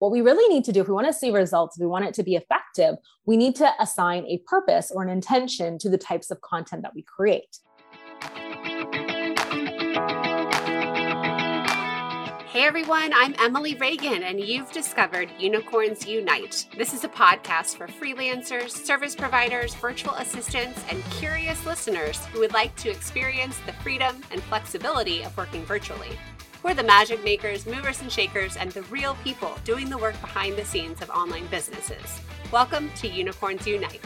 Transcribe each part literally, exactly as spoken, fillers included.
What we really need to do, if we want to see results, if we want it to be effective, we need to assign a purpose or an intention to the types of content that we create. Hey everyone, I'm Emily Reagan, and you've discovered Unicorns Unite. This is a podcast for freelancers, service providers, virtual assistants, and curious listeners who would like to experience the freedom and flexibility of working virtually. We're the magic makers, movers and shakers, and the real people doing the work behind the scenes of online businesses. Welcome to Unicorns Unite.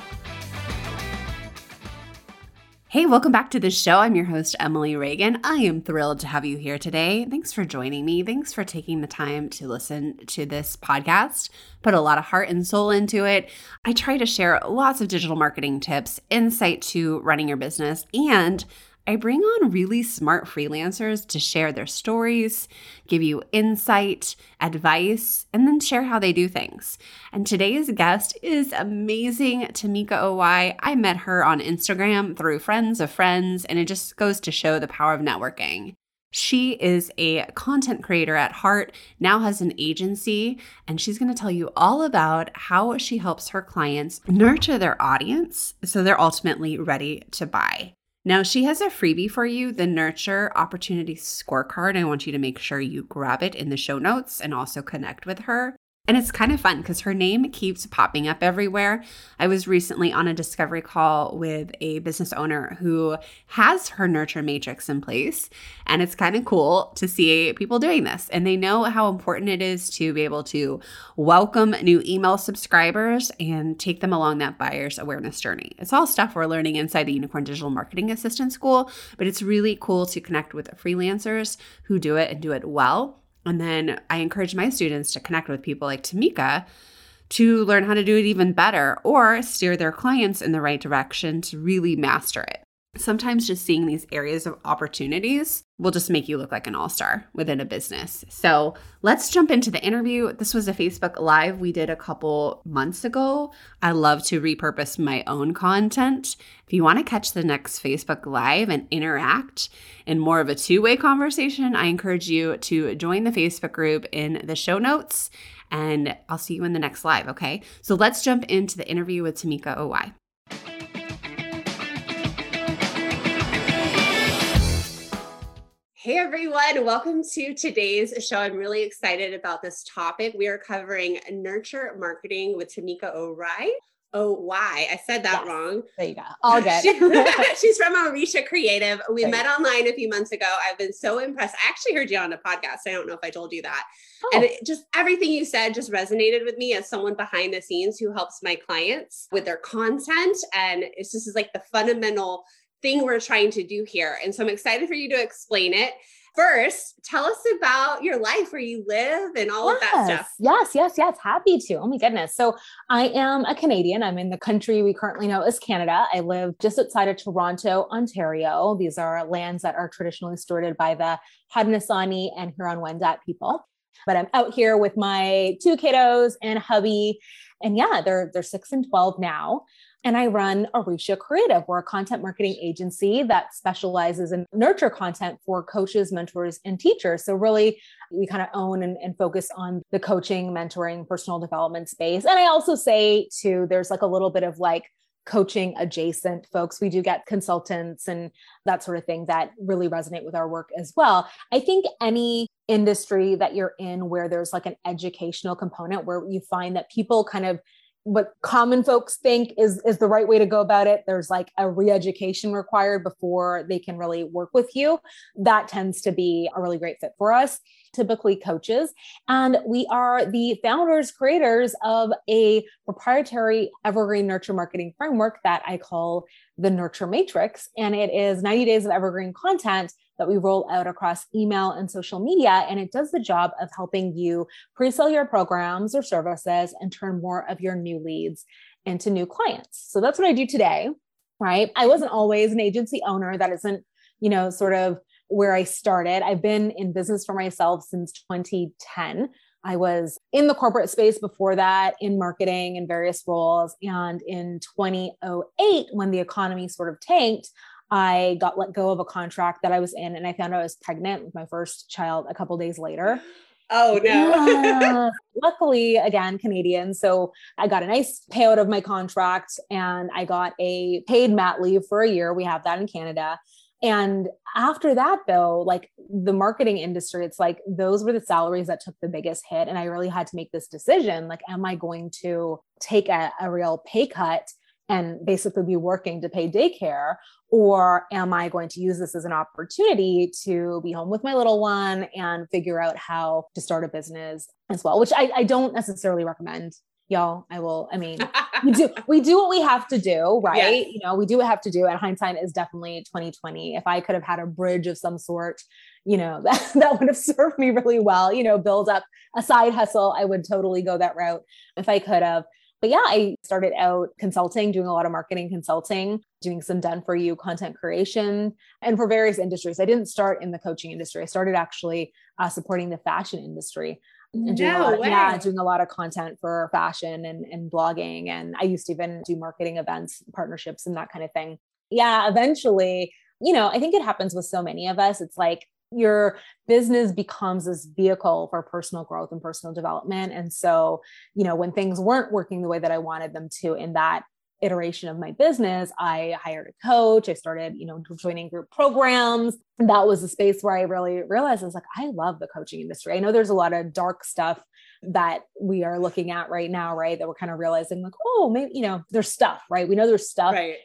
Hey, welcome back to the show. I'm your host, Emily Reagan. I am thrilled to have you here today. Thanks for joining me. Thanks for taking the time to listen to this podcast. Put a lot of heart and soul into it. I try to share lots of digital marketing tips, insight to running your business, and I bring on really smart freelancers to share their stories, give you insight, advice, and then share how they do things. And today's guest is amazing, Tamika Owai. I met her on Instagram through friends of friends, and it just goes to show the power of networking. She is a content creator at heart, now has an agency, and she's going to tell you all about how she helps her clients nurture their audience so they're ultimately ready to buy. Now, she has a freebie for you, the Nurture Opportunity Scorecard. I want you to make sure you grab it in the show notes and also connect with her. And it's kind of fun because her name keeps popping up everywhere. I was recently on a discovery call with a business owner who has her Nurture Matrix in place. And it's kind of cool to see people doing this. And they know how important it is to be able to welcome new email subscribers and take them along that buyer's awareness journey. It's all stuff we're learning inside the Unicorn Digital Marketing Assistant School, but it's really cool to connect with freelancers who do it and do it well. And then I encourage my students to connect with people like Tamika to learn how to do it even better or steer their clients in the right direction to really master it. Sometimes just seeing these areas of opportunities will just make you look like an all-star within a business. So let's jump into the interview. This was a Facebook Live we did a couple months ago. I love to repurpose my own content. If you want to catch the next Facebook Live and interact in more of a two-way conversation, I encourage you to join the Facebook group in the show notes, and I'll see you in the next live, okay? So let's jump into the interview with Tamika Owai. Hey everyone, welcome to today's show. I'm really excited about this topic. We are covering nurture marketing with Tamika Owai. Oh, why? I said that yes. wrong. There you go. All good. She's from Orisha Creative. We there met online a few months ago. I've been so impressed. I actually heard you on a podcast. I don't know if I told you that. Oh. And it, just everything you said just resonated with me as someone behind the scenes who helps my clients with their content. And it's just like the fundamental thing we're trying to do here. And so I'm excited for you to explain it. First, tell us about your life, where you live and all yes, of that stuff. Yes, yes, yes. Happy to. Oh my goodness. So I am a Canadian. I'm in the country we currently know as Canada. I live just outside of Toronto, Ontario. These are lands that are traditionally stewarded by the Haudenosaunee and Huron-Wendat people. But I'm out here with my two kiddos and hubby. And yeah, they're, they're six and twelve now. And I run Orisha Creative. We're a content marketing agency that specializes in nurture content for coaches, mentors, and teachers. So really, we kind of own and, and focus on the coaching, mentoring, personal development space. And I also say too, there's like a little bit of like coaching adjacent folks. We do get consultants and that sort of thing that really resonate with our work as well. I think any industry that you're in where there's like an educational component where you find that people kind of what common folks think is, is the right way to go about it. There's like a re-education required before they can really work with you. That tends to be a really great fit for us, typically coaches. And we are the founders, creators of a proprietary evergreen nurture marketing framework that I call the Nurture Matrix. And it is ninety days of evergreen content that we roll out across email and social media. And it does the job of helping you pre-sell your programs or services and turn more of your new leads into new clients. So that's what I do today, right? I wasn't always an agency owner. That isn't, you know, sort of where I started. I've been in business for myself since twenty ten. I was in the corporate space before that, in marketing in various roles. And in twenty oh eight, when the economy sort of tanked, I got let go of a contract that I was in, and I found out I was pregnant with my first child a couple of days later. Oh no. Yeah. Luckily, again, Canadian. So I got a nice payout of my contract and I got a paid mat leave for a year. We have that in Canada. And after that, though, like the marketing industry, it's like those were the salaries that took the biggest hit. And I really had to make this decision. Like, am I going to take a, a real pay cut and basically be working to pay daycare? Or am I going to use this as an opportunity to be home with my little one and figure out how to start a business as well, which I, I don't necessarily recommend. Y'all, I will, I mean, we do, we do what we have to do, right? Yes. You know, we do what we have to do, and hindsight is definitely twenty twenty. If I could have had a bridge of some sort, you know, that, that would have served me really well, you know, build up a side hustle. I would totally go that route if I could have. But yeah, I started out consulting, doing a lot of marketing consulting, doing some done for you content creation, and for various industries. I didn't start in the coaching industry. I started actually uh, supporting the fashion industry. And doing, no a lot of, yeah, doing a lot of content for fashion and, and blogging. And I used to even do marketing events, partnerships, and that kind of thing. Yeah, eventually, you know, I think it happens with so many of us. It's like your business becomes this vehicle for personal growth and personal development. And so, you know, when things weren't working the way that I wanted them to in that iteration of my business, I hired a coach. I started, you know, joining group programs. And that was a space where I really realized I was like, I love the coaching industry. I know there's a lot of dark stuff that we are looking at right now, right? That we're kind of realizing like, oh, maybe, you know, there's stuff, right? We know there's stuff. Right.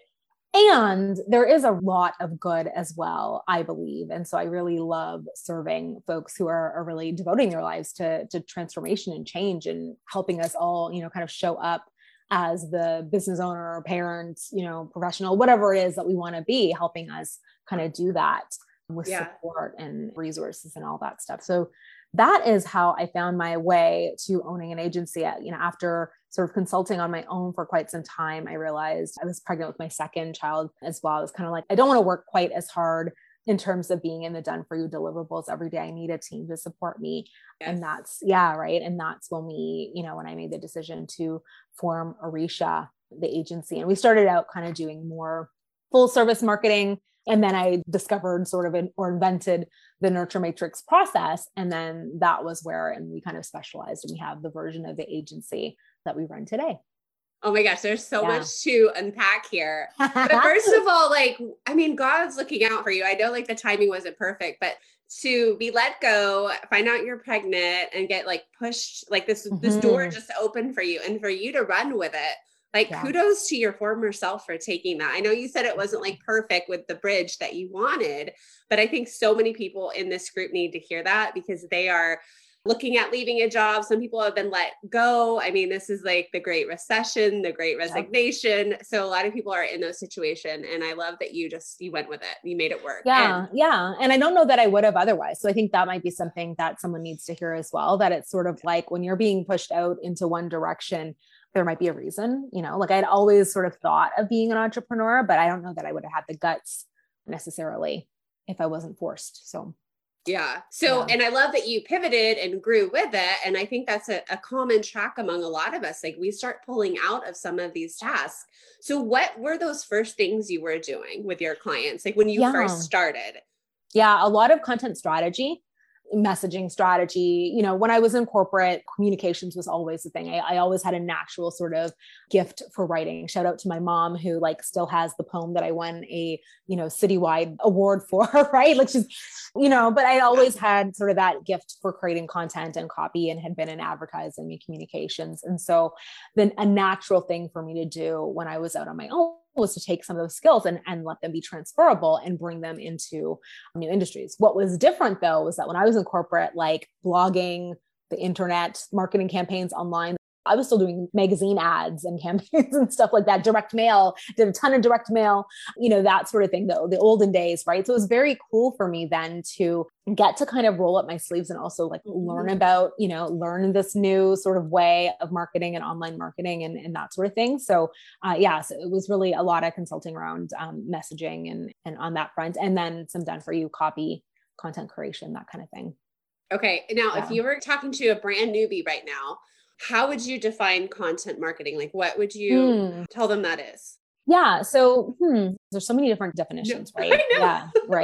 And there is a lot of good as well, I believe. And so I really love serving folks who are, are really devoting their lives to, to transformation and change and helping us all, you know, kind of show up as the business owner or parent, you know, professional, whatever it is that we want to be, helping us kind of do that with yeah. support and resources and all that stuff. So that is how I found my way to owning an agency. You know, after sort of consulting on my own for quite some time, I realized I was pregnant with my second child as well. I was kind of like, I don't want to work quite as hard in terms of being in the done for you deliverables every day. I need a team to support me. Yes. And that's, yeah, right. And that's when we, you know, when I made the decision to form Orisha, the agency. And we started out kind of doing more full service marketing. And then I discovered sort of an, or invented the Nurture Matrix process. And then that was where, and we kind of specialized, and we have the version of the agency that we run today. Oh my gosh, there's so yeah. much to unpack here. But first of all, like, I mean, God's looking out for you. I know like the timing wasn't perfect, but to be let go, find out you're pregnant and get like pushed, like this, mm-hmm. this door just opened for you, and for you to run with it. Like yeah. kudos to your former self for taking that. I know you said it wasn't like perfect with the bridge that you wanted, but I think so many people in this group need to hear that, because they are looking at leaving a job. Some people have been let go. I mean, this is like the Great Recession, the Great Resignation. Yep. So a lot of people are in those situations. And I love that you just, you went with it. You made it work. Yeah. And- yeah. And I don't know that I would have otherwise. So I think that might be something that someone needs to hear as well, that it's sort of like when you're being pushed out into one direction, there might be a reason, you know, like I'd always sort of thought of being an entrepreneur, but I don't know that I would have had the guts necessarily if I wasn't forced. So yeah. So, yeah. and I love that you pivoted and grew with it. And I think that's a, a common track among a lot of us. Like we start pulling out of some of these tasks. So what were those first things you were doing with your clients? Like when you yeah. first started? Yeah. A lot of content strategy, messaging strategy. You know, when I was in corporate, communications was always the thing. I, I always had a natural sort of gift for writing. Shout out to my mom, who like still has the poem that I won a, you know, citywide award for, right? Like she's, you know, but I always had sort of that gift for creating content and copy, and had been in advertising and communications. And so then a natural thing for me to do when I was out on my own was to take some of those skills and, and let them be transferable and bring them into new industries. What was different though, was that when I was in corporate, like blogging, the internet, marketing campaigns online, I was still doing magazine ads and campaigns and stuff like that. Direct mail, did a ton of direct mail, you know, that sort of thing though, the olden days, right? So it was very cool for me then to get to kind of roll up my sleeves and also like learn about, you know, learn this new sort of way of marketing and online marketing and, and that sort of thing. So uh, yeah, so it was really a lot of consulting around um, messaging and, and on that front, and then some done for you copy, content creation, that kind of thing. Okay. Now, yeah. if you were talking to a brand newbie right now, how would you define content marketing? Like, what would you mm. tell them that is? Yeah. So hmm, there's so many different definitions, no, right? Yeah. Right.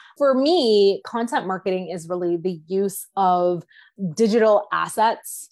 For me, content marketing is really the use of digital assets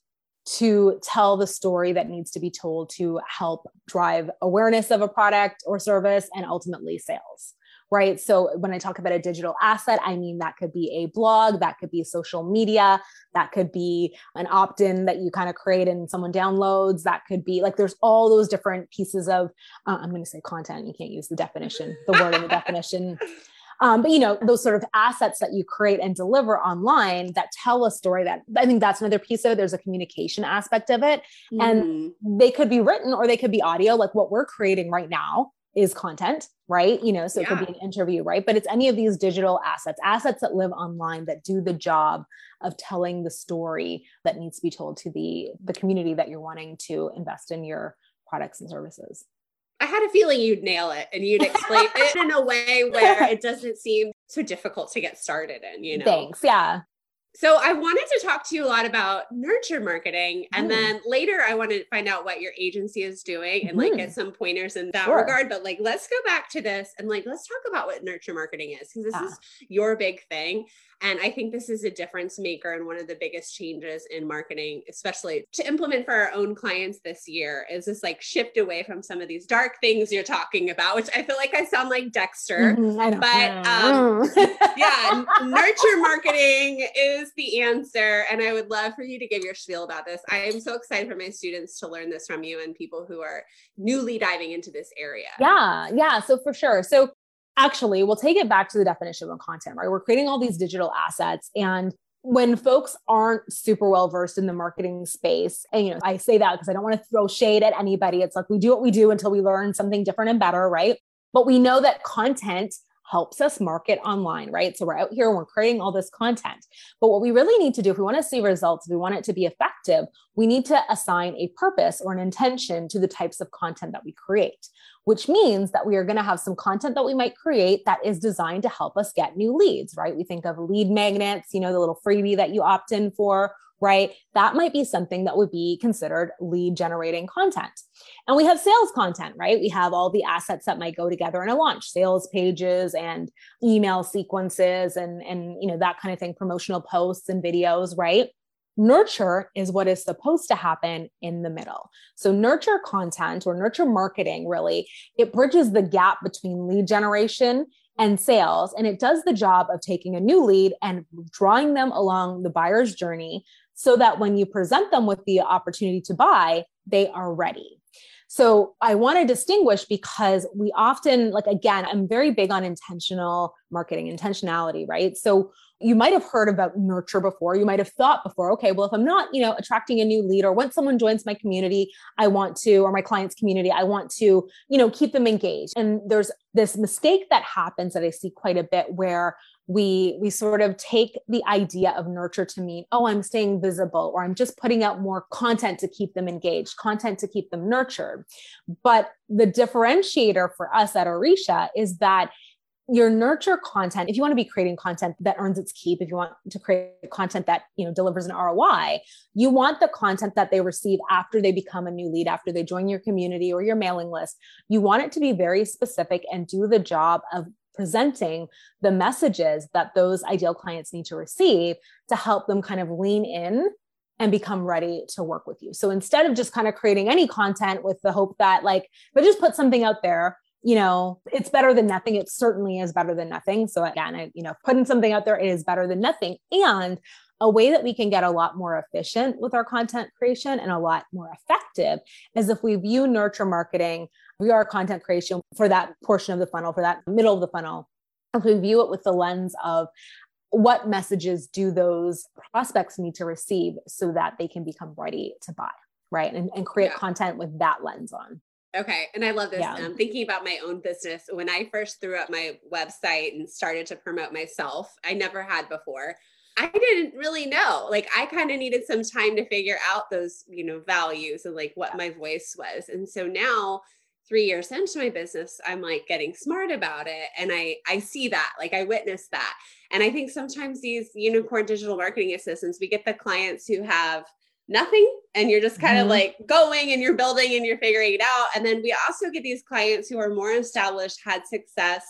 to tell the story that needs to be told to help drive awareness of a product or service and ultimately sales. Right. So when I talk about a digital asset, I mean, that could be a blog, that could be social media, that could be an opt-in that you kind of create and someone downloads. That could be like, there's all those different pieces of, uh, I'm going to say content. You can't use the definition, the word in the definition. Um, but, you know, those sort of assets that you create and deliver online that tell a story, that I think that's another piece of it. There's a communication aspect of it. Mm-hmm. And they could be written or they could be audio, like what we're creating right now is content, right? You know, so yeah. It could be an interview, right? But it's any of these digital assets, assets that live online that do the job of telling the story that needs to be told to the, the community that you're wanting to invest in your products and services. I had a feeling you'd nail it and you'd explain it in a way where it doesn't seem so difficult to get started in, you know? Thanks. Yeah. So I wanted to talk to you a lot about nurture marketing. And mm. then later I wanted to find out what your agency is doing and mm. like get some pointers in that sure. regard. But like, let's go back to this and like, let's talk about what nurture marketing is, because this ah. is your big thing. And I think this is a difference maker and one of the biggest changes in marketing, especially to implement for our own clients this year, is this like shift away from some of these dark things you're talking about, which I feel like I sound like Dexter, mm-hmm, I know. but um, yeah, nurture marketing is the answer. And I would love for you to give your spiel about this. I am so excited for my students to learn this from you and people who are newly diving into this area. Yeah, yeah, so for sure. So actually, we'll take it back to the definition of content, right? We're creating all these digital assets. And when folks aren't super well versed in the marketing space, and, you know, I say that because I don't want to throw shade at anybody. It's like, we do what we do until we learn something different and better, right? But we know that content helps us market online, right? So we're out here and we're creating all this content. But what we really need to do, if we want to see results, if we want it to be effective, we need to assign a purpose or an intention to the types of content that we create, which means that we are going to have some content that we might create that is designed to help us get new leads, right? We think of lead magnets, you know, the little freebie that you opt in for, right? That might be something that would be considered lead generating content. And we have sales content, right? We have all the assets that might go together in a launch, sales pages and email sequences and, and, you know, that kind of thing, promotional posts and videos, right? Nurture is what is supposed to happen in the middle. So nurture content or nurture marketing, really, it bridges the gap between lead generation and sales. And it does the job of taking a new lead and drawing them along the buyer's journey so that when you present them with the opportunity to buy, they are ready. So I want to distinguish because we often, like, again, I'm very big on intentional marketing, intentionality, right? So you might have heard about nurture before. You might have thought before, okay, well, if I'm not, you know, attracting a new lead, or once someone joins my community, I want to, or my client's community, I want to, you know, keep them engaged. And there's this mistake that happens that I see quite a bit where we, we sort of take the idea of nurture to mean, oh, I'm staying visible, or I'm just putting out more content to keep them engaged, content to keep them nurtured. But the differentiator for us at Orisha is that your nurture content, if you want to be creating content that earns its keep, if you want to create content that, you know, delivers an R O I, you want the content that they receive after they become a new lead, after they join your community or your mailing list. You want it to be very specific and do the job of presenting the messages that those ideal clients need to receive to help them kind of lean in and become ready to work with you. So instead of just kind of creating any content with the hope that, like, but just put something out there, you know, it's better than nothing. It certainly is better than nothing. So again, I, you know, putting something out there, it is better than nothing. And a way that we can get a lot more efficient with our content creation and a lot more effective is if we view nurture marketing, we are content creation for that portion of the funnel, for that middle of the funnel. If we view it with the lens of what messages do those prospects need to receive so that they can become ready to buy, right? And, and create yeah. content with that lens on. Okay. And I love this. Yeah. I'm thinking about my own business. When I first threw up my website and started to promote myself, I never had before. I didn't really know, like, I kind of needed some time to figure out those, you know, values and like what my voice was. And so now three years into my business, I'm like getting smart about it. And I, I see that, like, I witness that. And I think sometimes these unicorn digital marketing assistants, we get the clients who have nothing, and you're just kind mm-hmm. of like going and you're building and you're figuring it out. And then we also get these clients who are more established, had success,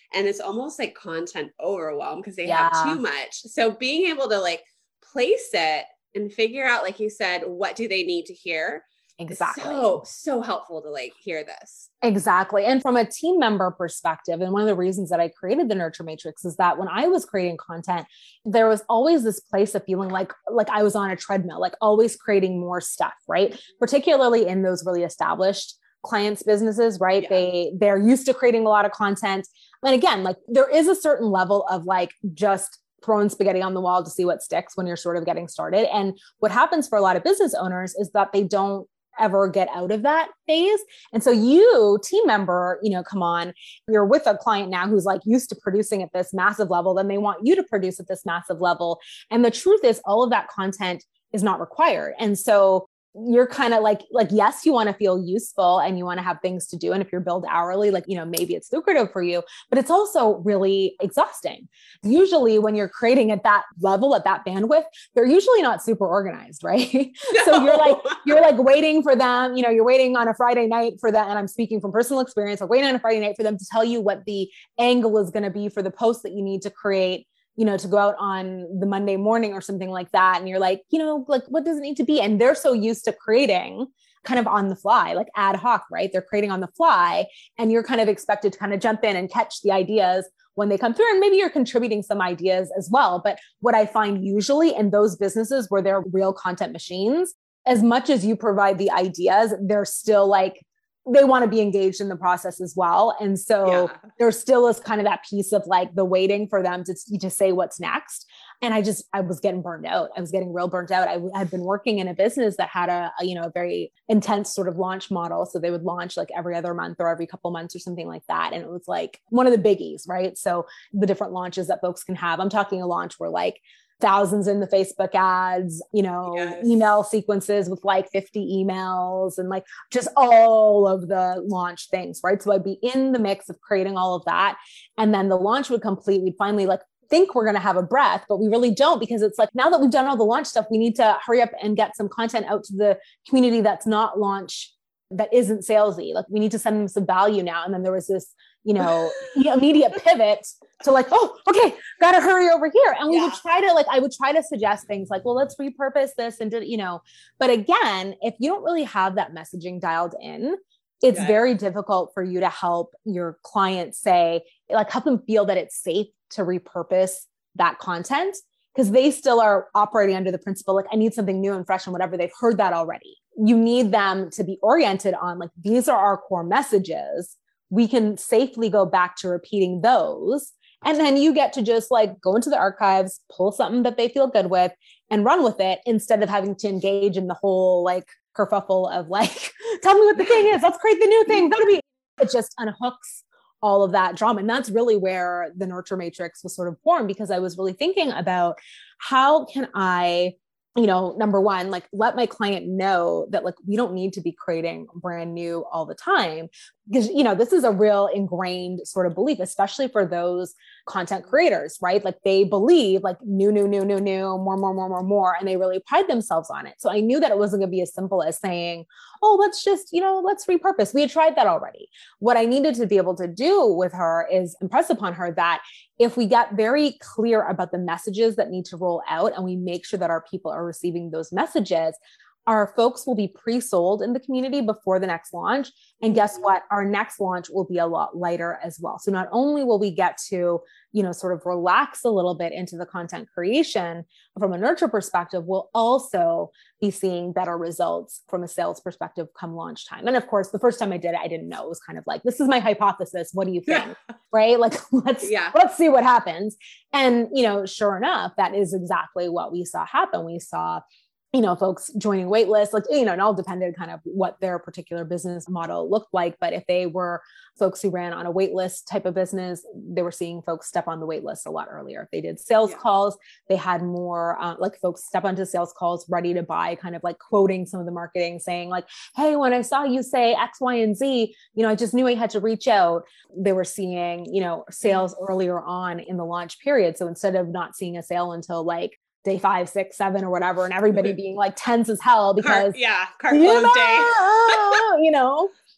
and it's almost like content overwhelm because they Yeah. have too much. So being able to like place it and figure out, like you said, what do they need to hear? Exactly. So, so helpful to like hear this. Exactly. And from a team member perspective, and one of the reasons that I created the Nurture Matrix is that when I was creating content, there was always this place of feeling like, like I was on a treadmill, like always creating more stuff, right? Particularly in those really established clients' businesses, right? Yeah. They, they're used to creating a lot of content. And again, like there is a certain level of like just throwing spaghetti on the wall to see what sticks when you're sort of getting started. And what happens for a lot of business owners is that they don't ever get out of that phase. And so you, team member, you know, come on, you're with a client now who's like used to producing at this massive level, then they want you to produce at this massive level. And the truth is all of that content is not required. And so you're kind of like, like, yes, you want to feel useful and you want to have things to do. And if you're billed hourly, like, you know, maybe it's lucrative for you, but it's also really exhausting. Usually when you're creating at that level, at that bandwidth, they're usually not super organized, right? No. So you're like, you're like waiting for them, you know, you're waiting on a Friday night for that. And I'm speaking from personal experience, like waiting on a Friday night for them to tell you what the angle is going to be for the post that you need to create, you know, to go out on the Monday morning or something like that. And you're like, you know, like what does it need to be? And they're so used to creating kind of on the fly, like ad hoc, right? They're creating on the fly and you're kind of expected to kind of jump in and catch the ideas when they come through. And maybe you're contributing some ideas as well. But what I find usually in those businesses where they're real content machines, as much as you provide the ideas, they're still like, they want to be engaged in the process as well. And so yeah. there still is kind of that piece of like the waiting for them to, to say what's next. And I just, I was getting burned out. I was getting real burnt out. I had been working in a business that had a, a, you know, a very intense sort of launch model. So they would launch like every other month or every couple months or something like that. And it was like one of the biggies, right? So the different launches that folks can have, I'm talking a launch where like thousands in the Facebook ads, you know, yes. email sequences with like fifty emails and like just all of the launch things, right? So I'd be in the mix of creating all of that. And then the launch would complete. We'd finally like think we're going to have a breath, but we really don't, because it's like, now that we've done all the launch stuff, we need to hurry up and get some content out to the community that's not launch, that isn't salesy. Like we need to send them some value now. And then there was this, you know, immediate pivot to like, oh, okay, got to hurry over here. And we yeah. would try to like, I would try to suggest things like, well, let's repurpose this and, you know, but again, if you don't really have that messaging dialed in, it's okay. very difficult for you to help your clients say, like help them feel that it's safe to repurpose that content, because they still are operating under the principle, like I need something new and fresh and whatever. They've heard that already. You need them to be oriented on like, these are our core messages. We can safely go back to repeating those. And then you get to just like go into the archives, pull something that they feel good with and run with it, instead of having to engage in the whole like kerfuffle of like, tell me what the thing is. Let's create the new thing. That'll be, it just unhooks all of that drama. And that's really where the Nurture Matrix was sort of born, because I was really thinking about how can I, you know, number one, like let my client know that like, we don't need to be creating brand new all the time, because, you know, this is a real ingrained sort of belief, especially for those content creators, right? Like they believe like new, new, new, new, new, more, more, more, more, more, and they really pride themselves on it. So I knew that it wasn't going to be as simple as saying, oh, let's just, you know, let's repurpose. We had tried that already. What I needed to be able to do with her is impress upon her that if we get very clear about the messages that need to roll out and we make sure that our people are receiving those messages, our folks will be pre-sold in the community before the next launch. And guess what? Our next launch will be a lot lighter as well. So not only will we get to, you know, sort of relax a little bit into the content creation from a nurture perspective, we'll also be seeing better results from a sales perspective come launch time. And of course, the first time I did it, I didn't know. It was kind of like, this is my hypothesis. What do you think? Yeah. Right? Like, let's, yeah. let's see what happens. And, you know, sure enough, that is exactly what we saw happen. We saw, you know, folks joining waitlists, like, you know, it all depended kind of what their particular business model looked like. But if they were folks who ran on a waitlist type of business, they were seeing folks step on the waitlist a lot earlier. If they did sales yeah. calls, they had more uh, like folks step onto sales calls ready to buy, kind of like quoting some of the marketing, saying like, hey, when I saw you say X, Y, and Z, you know, I just knew I had to reach out. They were seeing, you know, sales earlier on in the launch period. So instead of not seeing a sale until like day five, six, seven, or whatever, and everybody being like tense as hell because Car, yeah, car close day, you know,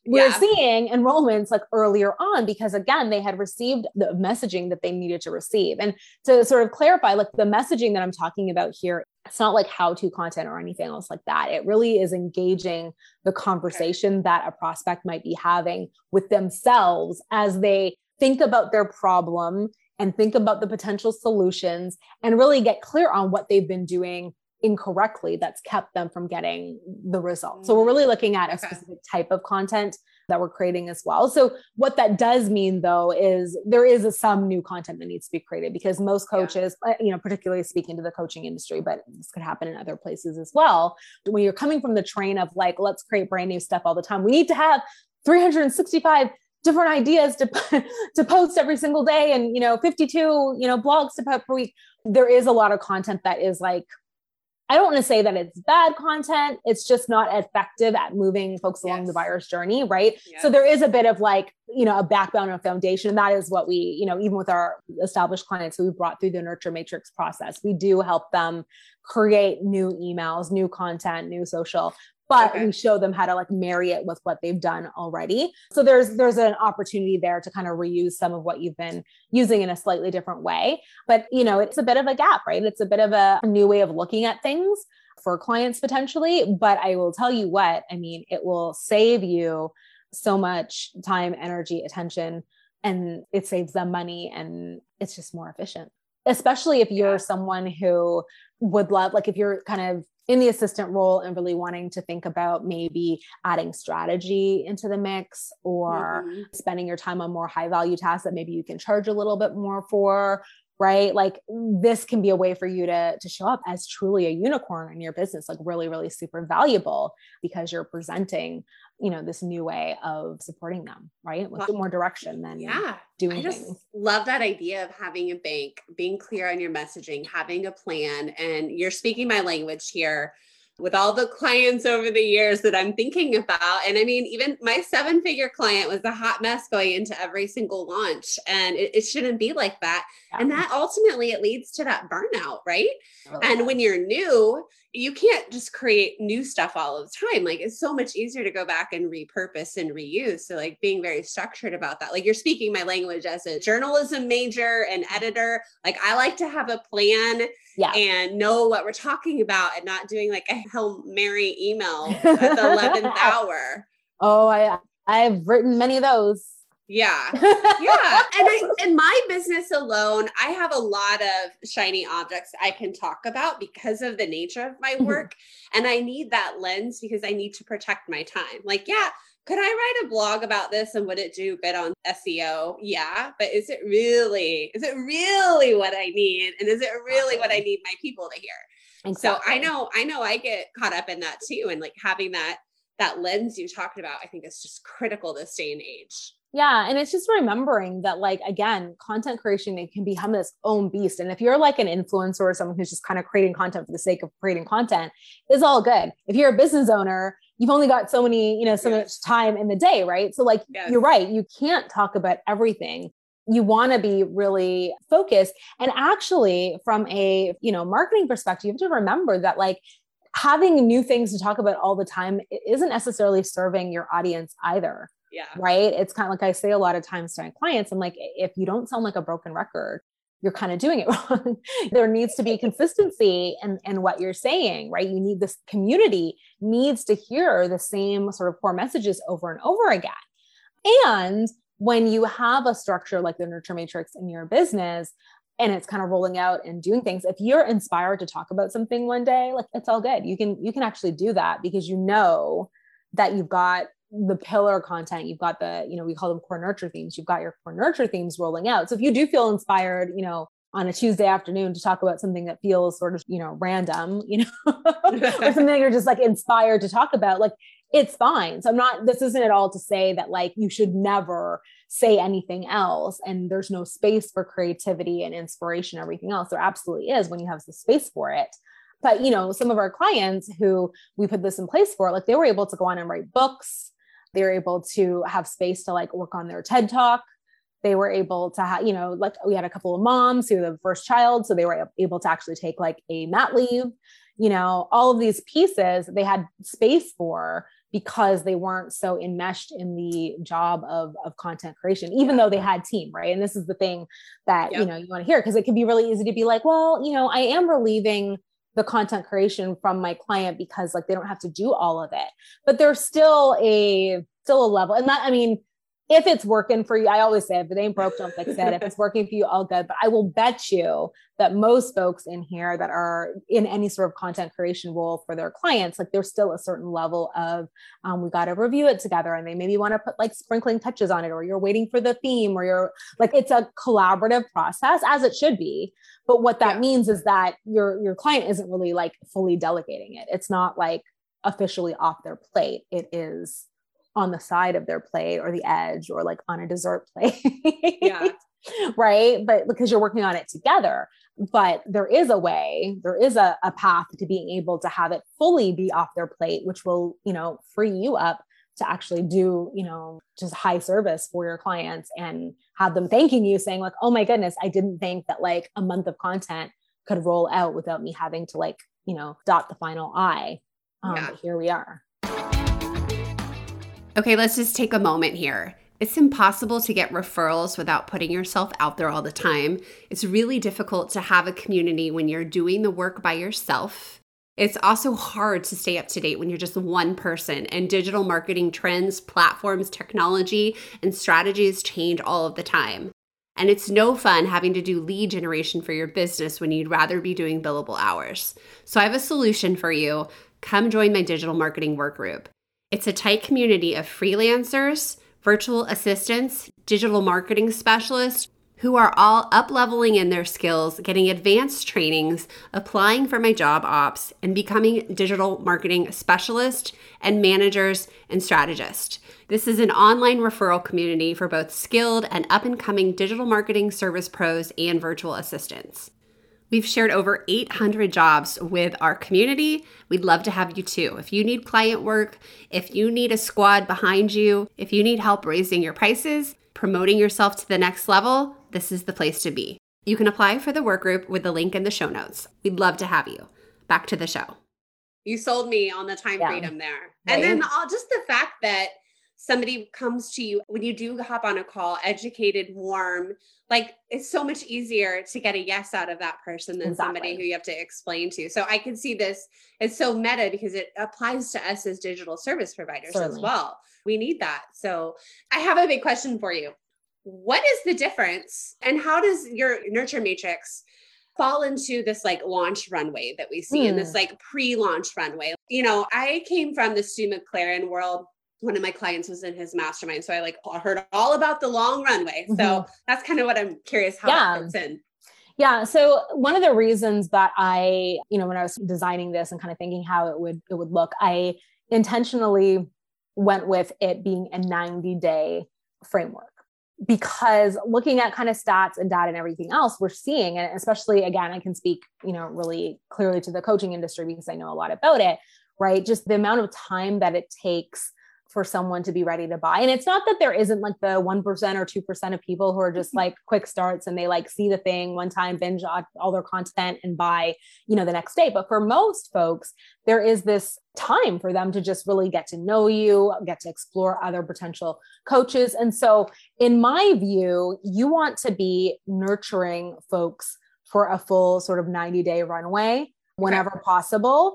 we're Yeah. seeing enrollments like earlier on because again, they had received the messaging that they needed to receive. And to sort of clarify, like the messaging that I'm talking about here, it's not like how-to content or anything else like that. It really is engaging the conversation okay. that a prospect might be having with themselves as they think about their problem and think about the potential solutions and really get clear on what they've been doing incorrectly that's kept them from getting the result. So we're really looking at a okay. specific type of content that we're creating as well. So what that does mean though, is there is a, some new content that needs to be created because most coaches, yeah. you know, particularly speaking to the coaching industry, but this could happen in other places as well. When you're coming from the train of like, let's create brand new stuff all the time, we need to have three hundred sixty-five different ideas to, to post every single day. And, you know, fifty-two, you know, blogs to put per week. There is a lot of content that is like, I don't want to say that it's bad content. It's just not effective at moving folks along yes. the buyer's journey. Right. Yes. So there is a bit of like, you know, a backbone and foundation. That is what we, you know, even with our established clients who we brought through the Nurture Matrix process, we do help them create new emails, new content, new social, but okay. we show them how to like marry it with what they've done already. So there's, there's an opportunity there to kind of reuse some of what you've been using in a slightly different way. But, you know, it's a bit of a gap, right? It's a bit of a new way of looking at things for clients potentially. But I will tell you what, I mean, it will save you so much time, energy, attention, and it saves them money and it's just more efficient. Especially if you're someone who would love, like if you're kind of in the assistant role and really wanting to think about maybe adding strategy into the mix or mm-hmm. spending your time on more high value tasks that maybe you can charge a little bit more for, right? Like this can be a way for you to, to show up as truly a unicorn in your business, like really, really super valuable because you're presenting, you know, this new way of supporting them, right? With wow. more direction than yeah. doing I just things. Love that idea of having a bank, being clear on your messaging, having a plan, and you're speaking my language here with all the clients over the years that I'm thinking about. And I mean, even my seven figure client was a hot mess going into every single launch, and it, it shouldn't be like that. Yeah. And that ultimately it leads to that burnout, right? Oh, and yeah. when you're new, you can't just create new stuff all of the time. Like it's so much easier to go back and repurpose and reuse. So like being very structured about that, like you're speaking my language as a journalism major and editor. Like I like to have a plan yeah. and know what we're talking about and not doing like a Hail Mary email at the eleventh hour. Oh, I, I've written many of those. Yeah. Yeah. And I, in my business alone, I have a lot of shiny objects I can talk about because of the nature of my work. Mm-hmm. And I need that lens because I need to protect my time. Like, yeah, could I write a blog about this and would it do good on S E O? Yeah. But is it really, is it really what I need? And is it really what I need my people to hear? Exactly. So I know, I know I get caught up in that too. And like having that, that lens you talked about, I think is just critical this day and age. Yeah. And it's just remembering that, like, again, content creation, it can become its own beast. And if you're like an influencer or someone who's just kind of creating content for the sake of creating content, is all good. If you're a business owner, you've only got so many, you know, so yes. much time in the day, right? So like, yes. you're right. You can't talk about everything. You want to be really focused. And actually from a, you know, marketing perspective, you have to remember that like having new things to talk about all the time isn't necessarily serving your audience either. Yeah. Right. It's kind of like I say a lot of times to my clients, I'm like, if you don't sound like a broken record, you're kind of doing it wrong. There needs to be consistency in, in what you're saying, right? You need this community needs to hear the same sort of core messages over and over again. And when you have a structure like the Nurture Matrix in your business, and it's kind of rolling out and doing things, if you're inspired to talk about something one day, like it's all good. You can, you can actually do that because you know that you've got the pillar content, you've got the, you know, we call them core nurture themes. You've got your core nurture themes rolling out. So if you do feel inspired, you know, on a Tuesday afternoon to talk about something that feels sort of, you know, random, you know, or something that you're just like inspired to talk about, like it's fine. So I'm not, this isn't at all to say that like you should never say anything else and there's no space for creativity and inspiration, everything else. There absolutely is when you have the space for it. But, you know, some of our clients who we put this in place for, like they were able to go on and write books. They were able to have space to like work on their TED Talk. They were able to have, you know, like we had a couple of moms who were the first child. So they were able to actually take like a mat leave you know, all of these pieces they had space for because they weren't so enmeshed in the job of, of content creation, even yeah. though they had team, right? And this is the thing that, yep. you know, you want to hear, because it can be really easy to be like, well, you know, I am relieving the content creation from my client because like they don't have to do all of it, but there's still a, still a level. And that, I mean, if it's working for you, I always say, if it ain't broke, don't fix it. If it's working for you, all good. But I will bet you that most folks in here that are in any sort of content creation role for their clients, like there's still a certain level of, um, we got to review it together. And they maybe want to put like sprinkling touches on it, or you're waiting for the theme, or you're like, it's a collaborative process, as it should be. But what that yeah. means is that your, your client isn't really like fully delegating it. It's not like officially off their plate. It is on the side of their plate or the edge or like on a dessert plate. yeah. Right. But because you're working on it together, but there is a way, there is a, a path to being able to have it fully be off their plate, which will, you know, free you up to actually do, you know, just high service for your clients and have them thanking you, saying like, oh my goodness, I didn't think that like a month of content could roll out without me having to like, you know, dot the final I. Um, yeah. But here we are. Okay, let's just take a moment here. It's impossible to get referrals without putting yourself out there all the time. It's really difficult to have a community when you're doing the work by yourself. It's also hard to stay up to date when you're just one person, and digital marketing trends, platforms, technology, and strategies change all of the time. And it's no fun having to do lead generation for your business when you'd rather be doing billable hours. So I have a solution for you. Come join my digital marketing work group. It's a tight community of freelancers, virtual assistants, digital marketing specialists who are all up-leveling in their skills, getting advanced trainings, applying for my job ops, and becoming digital marketing specialists and managers and strategists. This is an online referral community for both skilled and up-and-coming digital marketing service pros and virtual assistants. We've shared over eight hundred jobs with our community. We'd love to have you too. If you need client work, if you need a squad behind you, if you need help raising your prices, promoting yourself to the next level, this is the place to be. You can apply for the work group with the link in the show notes. We'd love to have you. Back to the show. You sold me on the time yeah. freedom there. Right. And then all, just the fact that somebody comes to you when you do hop on a call, educated, warm, like it's so much easier to get a yes out of that person than exactly. somebody who you have to explain to. So I can see this, it's so meta because it applies to us as digital service providers Certainly. As well. We need that. So I have a big question for you. What is the difference and how does your nurture matrix fall into this like launch runway that we see mm. in this like pre-launch runway? You know, I came from the Stu McLaren world. One of my clients was in his mastermind. So I like heard all about the long runway. So mm-hmm. that's kind of what I'm curious how yeah. that fits in. Yeah. So one of the reasons that I, you know, when I was designing this and kind of thinking how it would, it would look, I intentionally went with it being a ninety day framework, because looking at kind of stats and data and everything else we're seeing, and especially again, I can speak, you know, really clearly to the coaching industry because I know a lot about it, right? Just the amount of time that it takes for someone to be ready to buy. And it's not that there isn't like the one percent or two percent of people who are just like quick starts and they like see the thing one time, binge all their content and buy, you know, the next day. But for most folks, there is this time for them to just really get to know you, get to explore other potential coaches. And so in my view, you want to be nurturing folks for a full sort of ninety day runway whenever okay. possible,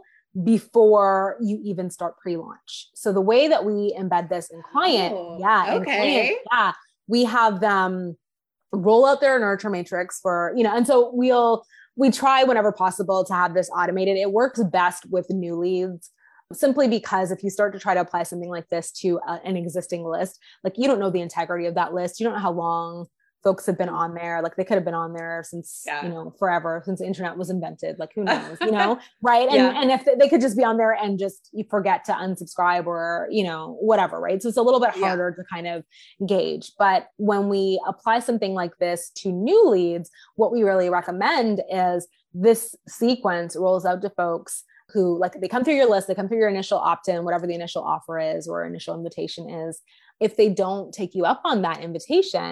before you even start pre-launch. So the way that we embed this in client, oh, yeah, okay. in client, yeah, we have them roll out their nurture matrix for, you know, and so we'll, we try whenever possible to have this automated. It works best with new leads, simply because if you start to try to apply something like this to a, an existing list, like you don't know the integrity of that list. You don't know how long folks have been on there. Like they could have been on there since, yeah. you know, forever, since the internet was invented, like who knows, you know, right. And, yeah. and if they, they could just be on there and just you forget to unsubscribe or, you know, whatever. Right. So it's a little bit harder yeah. to kind of gauge. But when we apply something like this to new leads, what we really recommend is this sequence rolls out to folks who like, they come through your list, they come through your initial opt-in, whatever the initial offer is or initial invitation is. If they don't take you up on that invitation,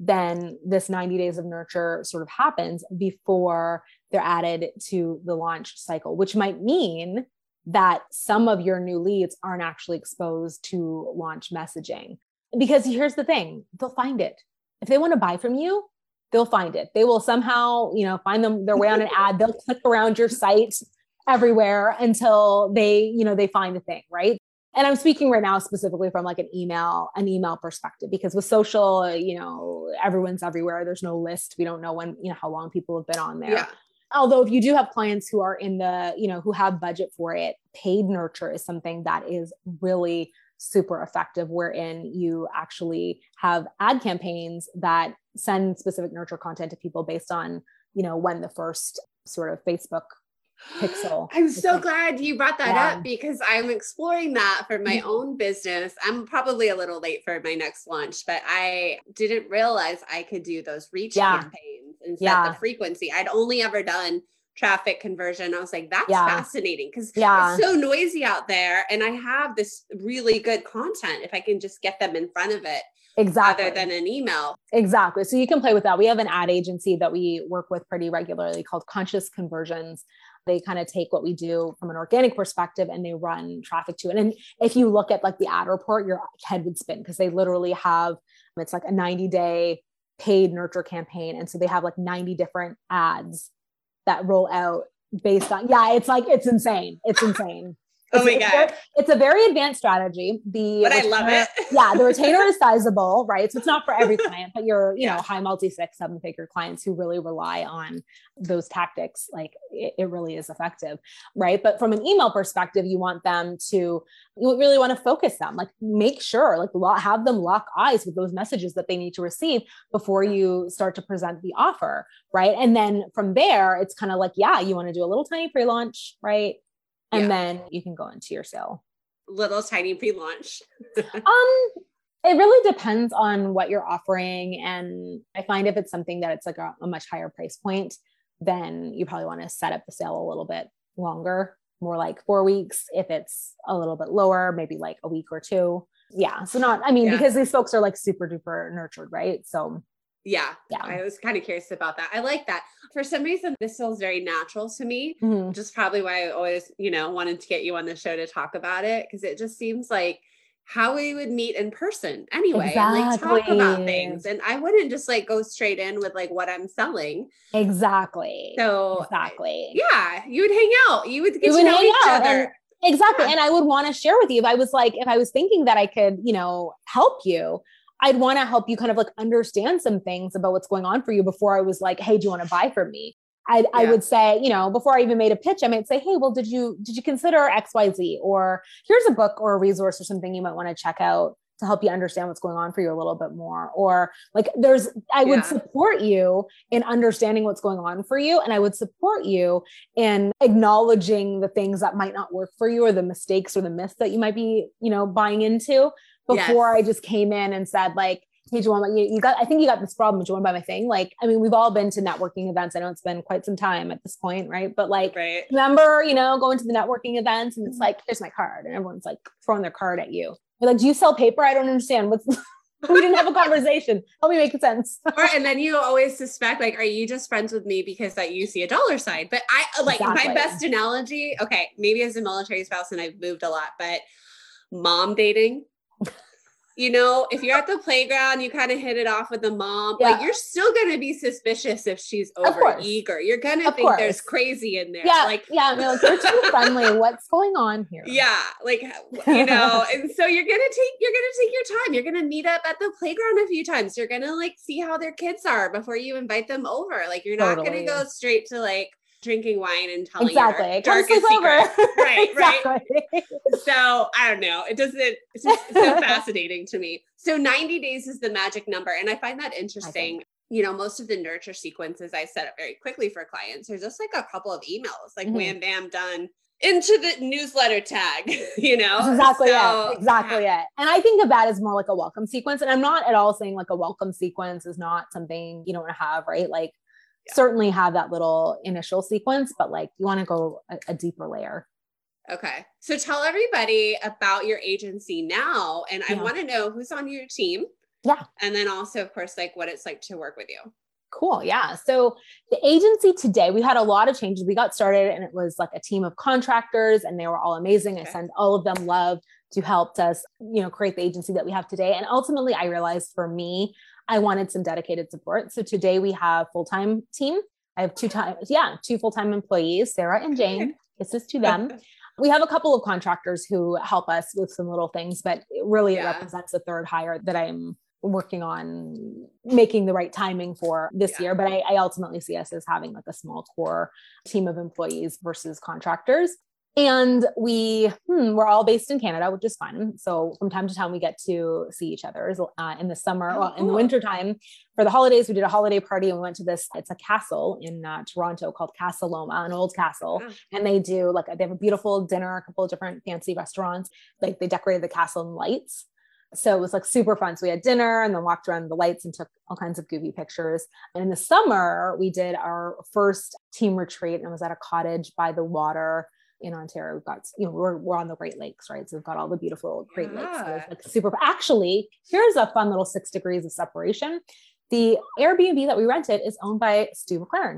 then this ninety days of nurture sort of happens before they're added to the launch cycle, which might mean that some of your new leads aren't actually exposed to launch messaging. Because here's the thing, they'll find it. If they want to buy from you, they'll find it. They will somehow, you know, find them their way on an ad. They'll click around your site everywhere until they, you know, they find the thing, right? And I'm speaking right now specifically from like an email, an email perspective, because with social, you know, everyone's everywhere. There's no list. We don't know when, you know, how long people have been on there. Yeah. Although if you do have clients who are in the, you know, who have budget for it, paid nurture is something that is really super effective, wherein you actually have ad campaigns that send specific nurture content to people based on, you know, when the first sort of Facebook pixel. I'm so glad you brought that Yeah. up, because I'm exploring that for my own business. I'm probably a little late for my next launch, but I didn't realize I could do those reach Yeah. campaigns and set Yeah. the frequency. I'd only ever done traffic conversion. I was like, that's Yeah. fascinating, because Yeah. it's so noisy out there. And I have this really good content if I can just get them in front of it. Exactly. Rather than an email. Exactly. So you can play with that. We have an ad agency that we work with pretty regularly called Conscious Conversions. They kind of take what we do from an organic perspective and they run traffic to it. And if you look at like the ad report, your head would spin, because they literally have, it's like a ninety day paid nurture campaign. And so they have like ninety different ads that roll out based on, yeah, it's like, it's insane. It's insane. Oh It's, my it's, God. very, it's a very advanced strategy. The But I retainer, love it. yeah, the retainer is sizable, right? So it's not for every client, but your, you Yeah. know, high multi six, seven figure clients who really rely on those tactics, like it, it really is effective, right? But from an email perspective, you want them to, you really want to focus them, like make sure, like lo- have them lock eyes with those messages that they need to receive before you start to present the offer, right? And then from there, it's kind of like, yeah, you want to do a little tiny pre-launch, right? And Yeah. then you can go into your sale. Little tiny pre-launch. Um, it really depends on what you're offering. And I find if it's something that it's like a, a much higher price point, then you probably want to set up the sale a little bit longer, more like four weeks. If it's a little bit lower, maybe like a week or two. Yeah. So not, I mean, Yeah. because these folks are like super duper nurtured, right? So Yeah. Yeah. I was kind of curious about that. I like that. For some reason, this feels very natural to me, mhm. which is probably why I always, you know, wanted to get you on the show to talk about it. Cause it just seems like how we would meet in person anyway, and like talk about Exactly. things. And I wouldn't just like go straight in with like what I'm selling. Exactly. So Exactly. yeah, you would hang out. You would get We to would know hang each out, other. and- Exactly. Yeah. And I would want to share with you if I was like, if I was thinking that I could, you know, help you, I'd want to help you kind of like understand some things about what's going on for you before I was like, hey, do you want to buy from me? I, I Yeah. would say, you know, before I even made a pitch, I might say, hey, well, did you, did you consider X, Y, Z? Or here's a book or a resource or something you might want to check out to help you understand what's going on for you a little bit more. Or like there's, I would Yeah. support you in understanding what's going on for you. And I would support you in acknowledging the things that might not work for you or the mistakes or the myths that you might be, you know, buying into before Yes. I just came in and said like, hey, do you want, you, you got, I think you got this problem. Do you want to buy my thing? Like, I mean, we've all been to networking events. I know it's been quite some time at this point, right? But like, Right. remember, you know, going to the networking events and it's like, here's my card. And everyone's like throwing their card at you. You're like, do you sell paper? I don't understand. What's, we didn't have a conversation. Help me make sense. Or, and then you always suspect, like, are you just friends with me because that you see a dollar sign? But I like Exactly. my best analogy. Okay. Maybe as a military spouse and I've moved a lot, but mom dating, you know, if you're at the playground, you kind of hit it off with the mom, Yeah. like you're still going to be suspicious if she's over course. eager. You're going to Of think course. there's crazy in there. Yeah. Like, yeah. You're like, you're too friendly. What's going on here? yeah, like, you know, and so you're going to take, you're going to take your time. You're going to meet up at the playground a few times. You're going to like see how their kids are before you invite them over. Like, you're not Totally. going to go straight to like drinking wine and telling Exactly. your Come darkest sleep over. secret. Right, right. Exactly. So I don't know. It doesn't, it's just so fascinating to me. So ninety days is the magic number. And I find that interesting. You know, most of the nurture sequences I set up very quickly for clients. There's just like a couple of emails, like Mhm. wham, bam, done into the newsletter tag, you know? That's exactly So, it. Exactly it. And I think of that as more like a welcome sequence. And I'm not at all saying like a welcome sequence is not something you don't want to have, right? Like Yeah. certainly have that little initial sequence, but like you want to go a, a deeper layer. Okay. So tell everybody about your agency now. And I Yeah. want to know who's on your team. Yeah. And then also, of course, like what it's like to work with you. Cool. Yeah. So the agency today, we had a lot of changes. We got started and it was like a team of contractors and they were all amazing. Okay. I send all of them love to help us, you know, create the agency that we have today. And ultimately I realized for me, I wanted some dedicated support. So today we have full-time team. I have two times, yeah, two full-time employees, Sarah and Jane. Kisses to them. We have a couple of contractors who help us with some little things, but really yeah. it represents a third hire that I'm working on making the right timing for this yeah. year. But I, I ultimately see us as having like a small core team of employees versus contractors. And we, hmm, we're all based in Canada, which is fun. So from time to time, we get to see each other uh, in the summer, oh, well, cool. in the winter time for the holidays, we did a holiday party and we went to this, it's a castle in uh, Toronto called Casa Loma, an old castle. Oh. And they do like, they have a beautiful dinner, a couple of different fancy restaurants. Like they decorated the castle in lights. So it was like super fun. So we had dinner and then walked around the lights and took all kinds of goofy pictures. And in the summer, we did our first team retreat and it was at a cottage by the water in Ontario. We've got, you know, we're, we're on the Great Lakes, right? So we've got all the beautiful Great yeah. Lakes. So it was like super, actually, here's a fun little six degrees of separation. The Airbnb that we rented is owned by Stu McLaren.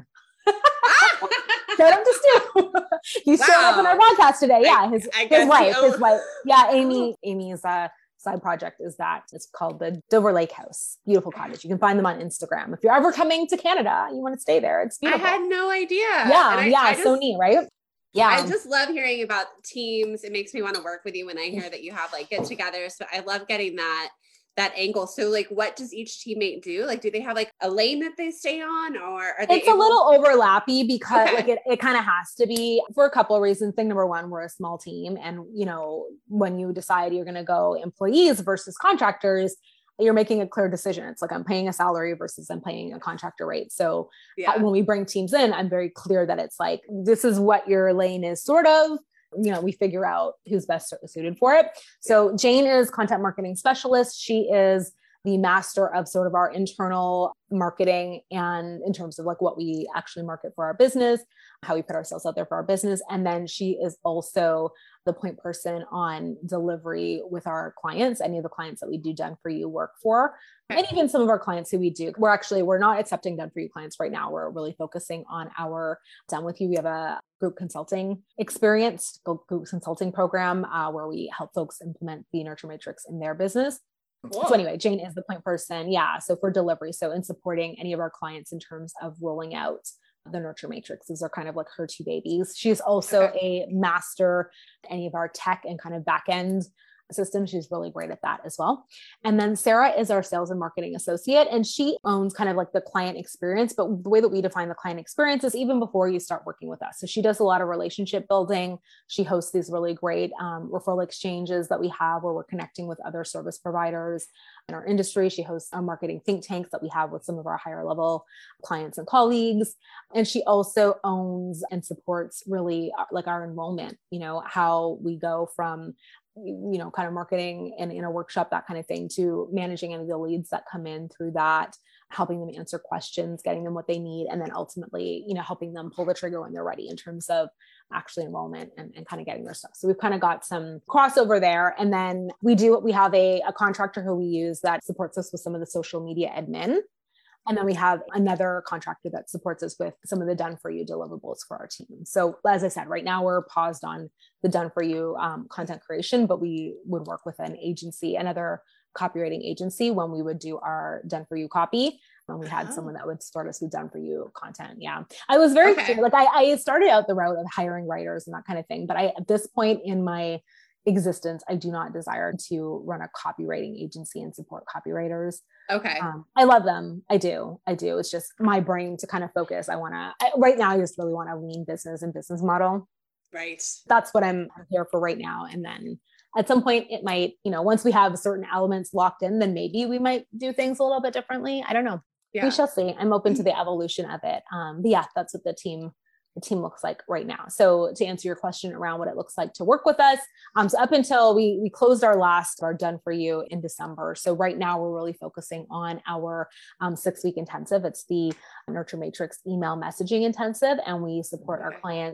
Shout out to Stu. He's wow. showing up in our podcast today. Yeah. His, I, I his wife, his wife. Yeah. Amy, Amy's uh side project is that it's called the Dover Lake House. Beautiful cottage. You can find them on Instagram. If you're ever coming to Canada, you want to stay there. It's beautiful. I had no idea. Yeah. I, yeah. I just, so neat, right? Yeah. I just love hearing about teams. It makes me want to work with you when I hear that you have like get together. So I love getting that, that angle. So like, what does each teammate do? Like, do they have like a lane that they stay on or are they It's able- a little overlappy because okay. like it, it kind of has to be for a couple of reasons. Thing number one, we're a small team. And you know, when you decide you're going to go employees versus contractors, you're making a clear decision. It's like I'm paying a salary versus I'm paying a contractor rate. So yeah. when we bring teams in, I'm very clear that it's like, this is what your lane is sort of, you know, we figure out who's best suited for it. So Jane is content marketing specialist. She is the master of sort of our internal marketing and in terms of like what we actually market for our business, how we put ourselves out there for our business. And then she is also the point person on delivery with our clients, any of the clients that we do done for you work for, okay. and even some of our clients who we do. We're actually, we're not accepting done for you clients right now. We're really focusing on our done with you. We have a group consulting experience, group consulting program uh, where we help folks implement the Nurture Matrix in their business. Cool. So anyway, Jane is the point person. Yeah. So for delivery, so in supporting any of our clients in terms of rolling out the Nurture Matrix, these are kind of like her two babies. She's also okay. a master in any of our tech and kind of back end systems. She's really great at that as well. And then Sarah is our sales and marketing associate, and she owns kind of like the client experience. But the way that we define the client experience is even before you start working with us. So she does a lot of relationship building. She hosts these really great um, referral exchanges that we have where we're connecting with other service providers in our industry. She hosts our marketing think tanks that we have with some of our higher level clients and colleagues. And she also owns and supports really like our enrollment, you know, how we go from you know, kind of marketing and in a workshop, that kind of thing, to managing any of the leads that come in through that, helping them answer questions, getting them what they need, and then ultimately, you know, helping them pull the trigger when they're ready in terms of actually enrollment and, and kind of getting their stuff. So we've kind of got some crossover there. And then we do, we have a, a contractor who we use that supports us with some of the social media admin. And then we have another contractor that supports us with some of the done for you deliverables for our team. So as I said, right now we're paused on the done for you um, content creation, but we would work with an agency, another copywriting agency, when we would do our done for you copy. When we had oh. someone that would start us with done for you content. Yeah. I was very okay. clear. Like I, I started out the route of hiring writers and that kind of thing. But I, at this point in my existence, I do not desire to run a copywriting agency and support copywriters. Okay. Um, I love them. I do. I do. It's just my brain to kind of focus. I want to, right now, I just really want a lean business and business model. Right. That's what I'm here for right now. And then at some point it might, you know, once we have certain elements locked in, then maybe we might do things a little bit differently. I don't know. Yeah. We shall see. I'm open to the evolution of it. Um, but yeah, that's what the team the team looks like right now. So to answer your question around what it looks like to work with us, um, so up until we we closed our last, our done for you in December. So right now we're really focusing on our um, six week intensive. It's the Nurture Matrix email messaging intensive, and we support okay. our clients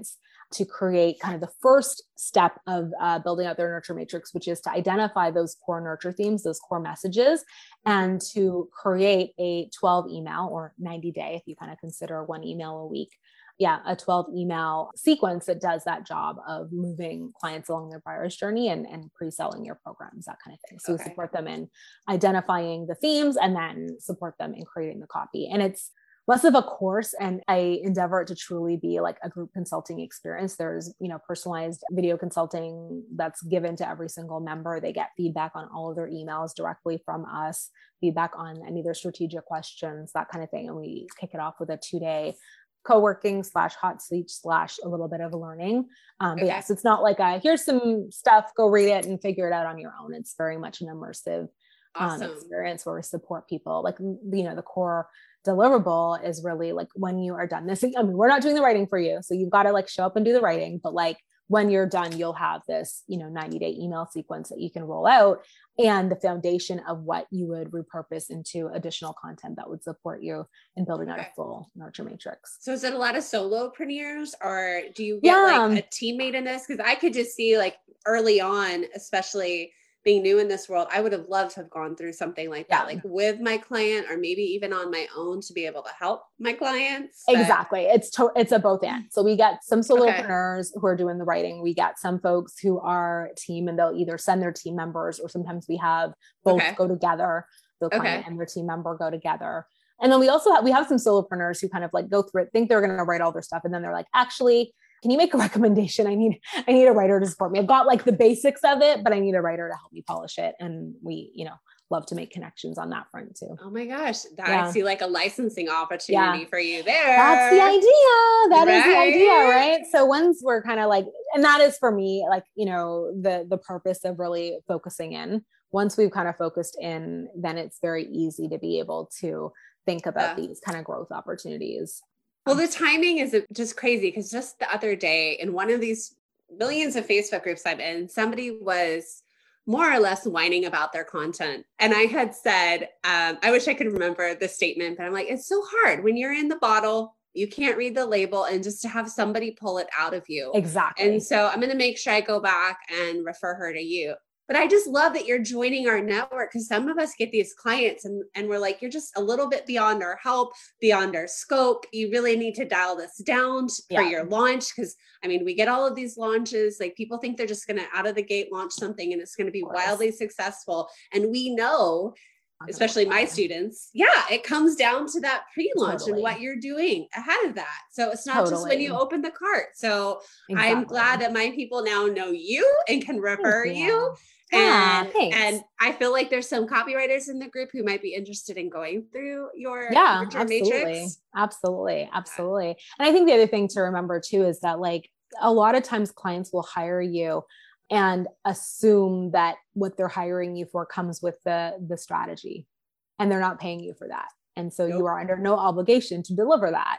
to create kind of the first step of uh, building out their nurture matrix, which is to identify those core nurture themes, those core messages, and to create a twelve email or ninety day, if you kind of consider one email a week. Yeah, a twelve email sequence that does that job of moving clients along their buyer's journey and, and pre-selling your programs, that kind of thing. So okay. we support them in identifying the themes and then support them in creating the copy. And it's less of a course, and I endeavor it to truly be like a group consulting experience. There's, you know, personalized video consulting that's given to every single member. They get feedback on all of their emails directly from us, feedback on any of their strategic questions, that kind of thing. And we kick it off with a two-day co-working slash hot seat slash a little bit of learning. Um, okay. But yes, it's not like a, here's some stuff, go read it and figure it out on your own. It's very much an immersive awesome. um, experience where we support people. Like, you know, the core deliverable is really like when you are done this, I mean, we're not doing the writing for you. So you've got to like show up and do the writing, but like when you're done, you'll have this, you know, ninety day email sequence that you can roll out and the foundation of what you would repurpose into additional content that would support you in building out okay. a full nurture matrix. So is it a lot of solopreneurs or do you get yeah. like a teammate in this? Cause I could just see like early on, especially being new in this world, I would have loved to have gone through something like that, yeah. like with my client or maybe even on my own to be able to help my clients. But... Exactly. It's to- it's a both and. So we get some solopreneurs okay. who are doing the writing. We get some folks who are a team and they'll either send their team members or sometimes we have both okay. go together. The client okay. and their team member go together. And then we also have, we have some solopreneurs who kind of like go through it, think they're going to write all their stuff. And then they're like, actually, can you make a recommendation? I need, I need a writer to support me. I've got like the basics of it, but I need a writer to help me polish it. And we, you know, love to make connections on that front too. Oh my gosh. That yeah. I see like a licensing opportunity yeah. for you there. That's the idea. That right? is the idea, right? So once we're kind of like, and that is for me, like, you know, the, the purpose of really focusing in. Once we've kind of focused in, then it's very easy to be able to think about yeah. these kind of growth opportunities. Well, the timing is just crazy because just the other day in one of these millions of Facebook groups I'm in, somebody was more or less whining about their content. And I had said, um, I wish I could remember the statement, but I'm like, it's so hard when you're in the bottle, you can't read the label and just to have somebody pull it out of you. Exactly. And so I'm going to make sure I go back and refer her to you. But I just love that you're joining our network because some of us get these clients and, and we're like, you're just a little bit beyond our help, beyond our scope. You really need to dial this down for yeah. your launch. Because I mean, we get all of these launches, like people think they're just going to out of the gate launch something and it's going to be wildly successful. And we know, especially my students, yeah, it comes down to that pre-launch totally. And what you're doing ahead of that. So it's not totally. Just when you open the cart. So exactly. I'm glad that my people now know you and can refer you. you. Yeah, and, and I feel like there's some copywriters in the group who might be interested in going through your, yeah, your absolutely. matrix. Absolutely. Absolutely. And I think the other thing to remember too, is that like a lot of times clients will hire you and assume that what they're hiring you for comes with the, the strategy and they're not paying you for that. And so nope. you are under no obligation to deliver that.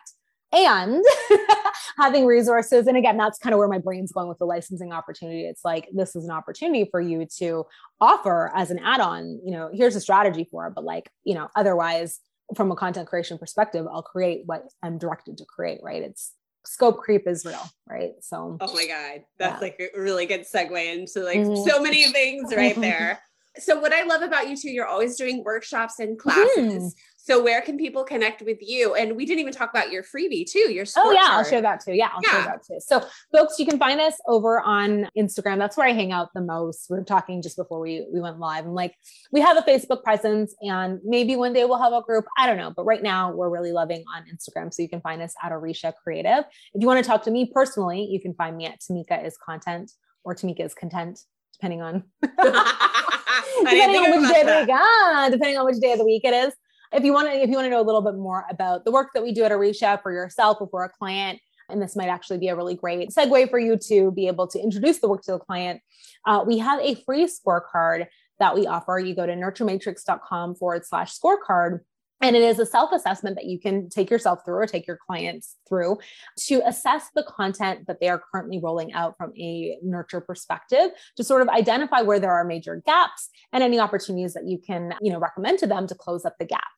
And having resources. And again, that's kind of where my brain's going with the licensing opportunity. It's like, this is an opportunity for you to offer as an add-on, you know, here's a strategy for it, but like, you know, otherwise from a content creation perspective, I'll create what I'm directed to create, right? It's scope creep is real, right? So, oh my God, that's yeah. like a really good segue into like mm-hmm. so many things right there. So what I love about you too, you're always doing workshops and classes. Mm-hmm. So where can people connect with you? And we didn't even talk about your freebie too, your Oh yeah, card. I'll share that too. Yeah, I'll yeah. share that too. So folks, you can find us over on Instagram. That's where I hang out the most. We were talking just before we, we went live. I'm like, we have a Facebook presence and maybe one day we'll have a group. I don't know. But right now we're really loving on Instagram. So you can find us at Arisha Creative. If you want to talk to me personally, you can find me at Tamika is Content or Tamika is Content, depending on, depending on which day of the week, ah, depending on which day of the week it is. If you want to, if you want to know a little bit more about the work that we do at Arisha for yourself or for a client, and this might actually be a really great segue for you to be able to introduce the work to the client, uh, we have a free scorecard that we offer. You go to nurturematrix.com forward slash scorecard. And it is a self-assessment that you can take yourself through or take your clients through to assess the content that they are currently rolling out from a nurture perspective, to sort of identify where there are major gaps and any opportunities that you can, you know, recommend to them to close up the gaps.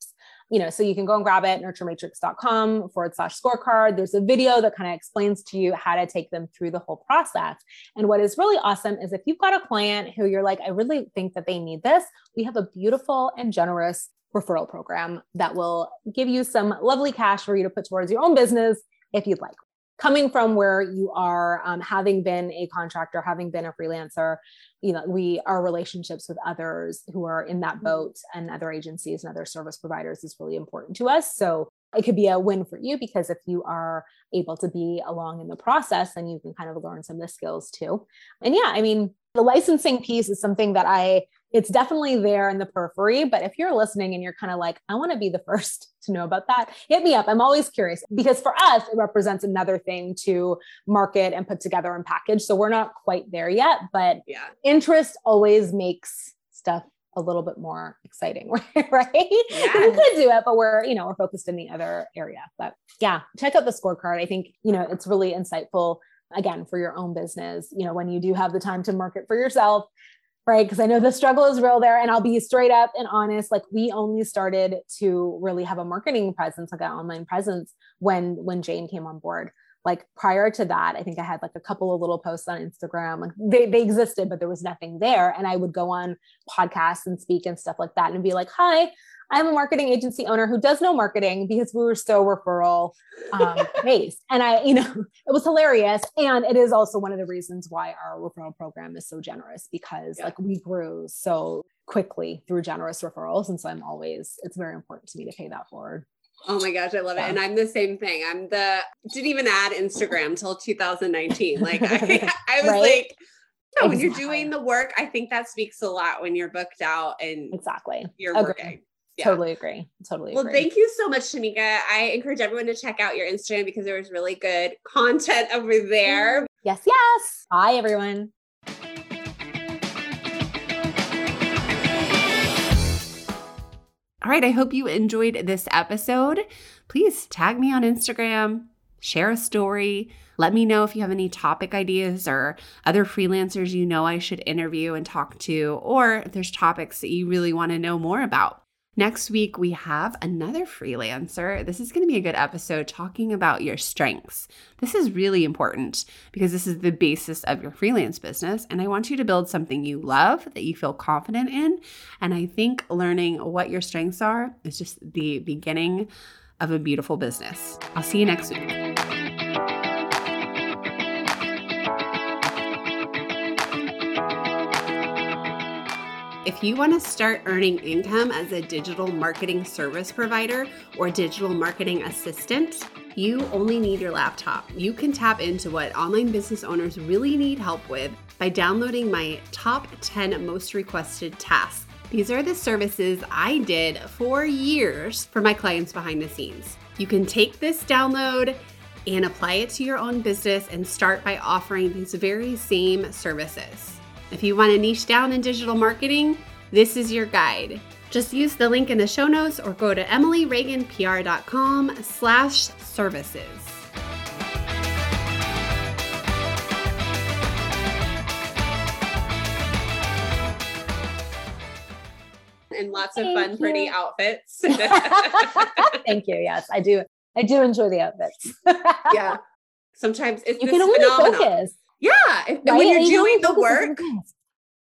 you know, so you can go and grab it, nurturematrix.com forward slash scorecard. There's a video that kind of explains to you how to take them through the whole process. And what is really awesome is if you've got a client who you're like, I really think that they need this, we have a beautiful and generous referral program that will give you some lovely cash for you to put towards your own business if you'd like. Coming from where you are, um, having been a contractor, having been a freelancer, you know, we, our relationships with others who are in that boat and other agencies and other service providers is really important to us. So it could be a win for you because if you are able to be along in the process, then you can kind of learn some of the skills too. And yeah, I mean, the licensing piece is something that I, it's definitely there in the periphery, but if you're listening and you're kind of like, I want to be the first to know about that, hit me up. I'm always curious because for us, it represents another thing to market and put together and package. So we're not quite there yet, but yeah, interest always makes stuff a little bit more exciting, right? Yeah. We could do it, but we're, you know, we're focused in the other area. But yeah, check out the scorecard. I think, you know, it's really insightful, again, for your own business, you know, when you do have the time to market for yourself, right? Because I know the struggle is real there. And I'll be straight up and honest, like we only started to really have a marketing presence, like an online presence when, when Jane came on board. Like prior to that, I think I had like a couple of little posts on Instagram, like they, they existed, but there was nothing there. And I would go on podcasts and speak and stuff like that and be like, hi, I'm a marketing agency owner who does no marketing because we were so referral um, based. And I, you know, it was hilarious. And it is also one of the reasons why our referral program is so generous because yeah. like we grew so quickly through generous referrals. And so I'm always, it's very important to me to pay that forward. Oh my gosh, I love yeah. it. And I'm the same thing. I'm the, didn't even add Instagram till two thousand nineteen. Like I, I was right? like, no, when exactly. you're doing the work, I think that speaks a lot when you're booked out and exactly you're Agree. working. Yeah. Totally agree. Totally well, agree. Thank you so much, Shamika. I encourage everyone to check out your Instagram because there was really good content over there. Yes, yes. Bye, everyone. All right. I hope you enjoyed this episode. Please tag me on Instagram, share a story. Let me know if you have any topic ideas or other freelancers you know I should interview and talk to, or if there's topics that you really want to know more about. Next week, we have another freelancer. This is going to be a good episode talking about your strengths. This is really important because this is the basis of your freelance business. And I want you to build something you love that you feel confident in. And I think learning what your strengths are is just the beginning of a beautiful business. I'll see you next week. If you want to start earning income as a digital marketing service provider or digital marketing assistant, you only need your laptop. You can tap into what online business owners really need help with by downloading my top ten most requested tasks. These are the services I did for years for my clients behind the scenes. You can take this download and apply it to your own business and start by offering these very same services. If you want to niche down in digital marketing, this is your guide. Just use the link in the show notes or go to emilyreaganpr.com slash services. And lots of Thank fun, you. Pretty outfits. Thank you. Yes, I do. I do enjoy the outfits. Yeah. Sometimes it's you this can only phenomenon. focus. Yeah. If, right? when you're and doing you the work,